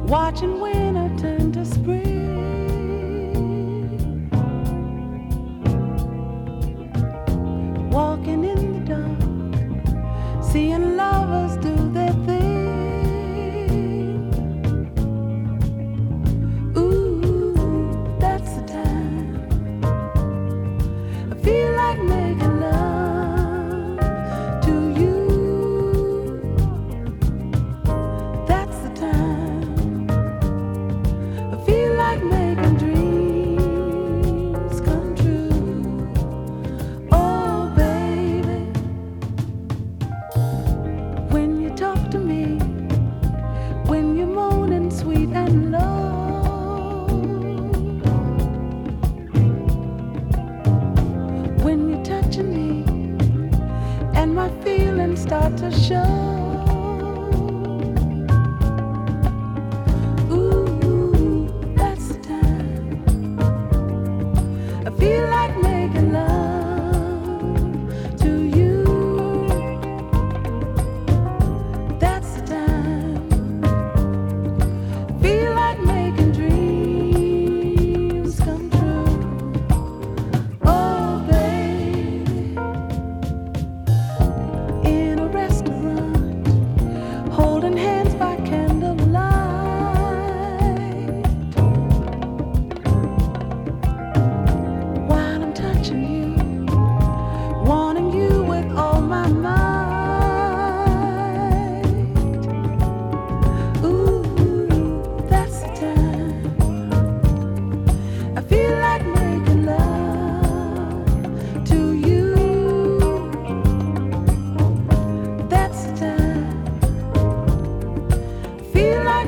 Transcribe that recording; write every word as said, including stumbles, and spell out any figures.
watching winter turn to spring, walking in the dark, seeing lovers do their thing. Ooh, that's the time I feel like making love to you. That's the time I feel like making dreams come true. Oh, baby, when you talk to me, when you're moaning sweet and low, when you're touching me and my feelings start to show. Ooh, that's the time I feel like making love to you. That's the time I feel like making dreams come true. Oh, baby, in a restaurant, holding hands by candlelight, while I'm touching you, wanting you with all my might. Ooh, that's the time I feel like making love to you. That's the time I feel like